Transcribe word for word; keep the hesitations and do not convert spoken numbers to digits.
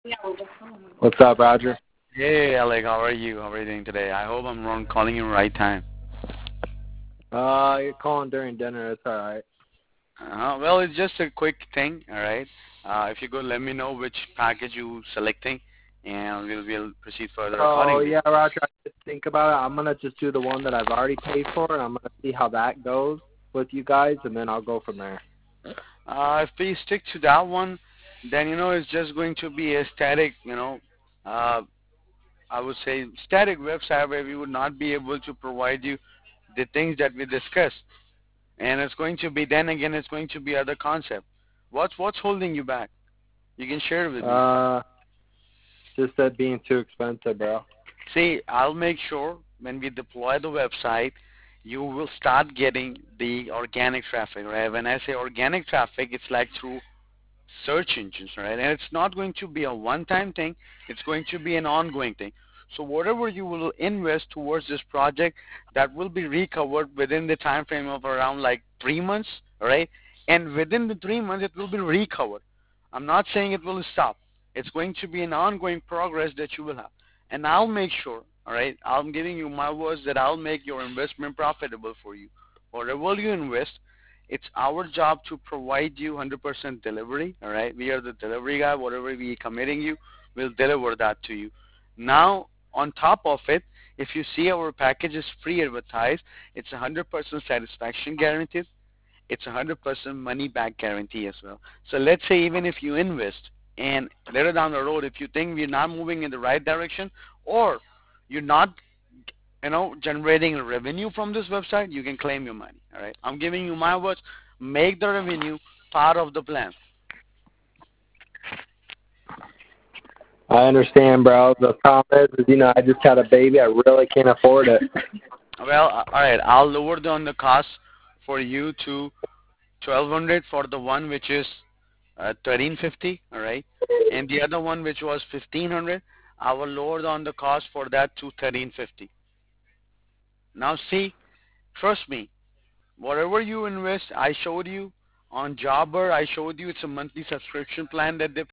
What's up, Roger? Hey Alec, how are you? How are you doing today? I hope I'm wrong calling you right time. Uh, you're calling during dinner. It's all right. Uh, well, it's just a quick thing, all right? Uh, if you could let me know which package you selecting, and we'll we'll proceed further Oh accordingly. yeah, Roger. I did think about it. I'm gonna just do the one that I've already paid for, and I'm gonna see how that goes with you guys, and then I'll go from there. Uh, if we stick to that one, then you know it's just going to be a static, you know, uh, I would say static website where we would not be able to provide you the things that we discussed, and it's going to be then again it's going to be other concept. What's what's holding you back? You can share it with me. Uh, just that being too expensive, bro. See, I'll make sure when we deploy the website, you will start getting the organic traffic, right? When I say organic traffic, it's like through search engines, right? And it's not going to be a one-time thing. It's going to be an ongoing thing. So whatever you will invest towards this project, that will be recovered within the time frame of around like three months, right? And within the three months, it will be recovered. I'm not saying it will stop. It's going to be an ongoing progress that you will have. And I'll make sure, all right, I'm giving you my words that I'll make your investment profitable for you. Whatever you invest, it's our job to provide you one hundred percent delivery, all right? We are the delivery guy. Whatever we committing you, we'll deliver that to you. Now, on top of it, if you see our package is free advertised, it's one hundred percent satisfaction guaranteed. It's one hundred percent money back guarantee as well. So let's say even if you invest and later down the road, if you think we're not moving in the right direction or you're not, you know, generating revenue from this website, you can claim your money. All right. I'm giving you my words. Make the revenue part of the plan. I understand, bro. The problem is, is, you know, I just had a baby. I really can't afford it. Well, uh, all right. I'll lower down the cost for you to twelve hundred for the one which is uh, thirteen fifty. All right. And the other one which was fifteen hundred, I will lower down the cost for that to thirteen fifty. Now see, trust me, whatever you invest, I showed you on Jobber, I showed you it's a monthly subscription plan that they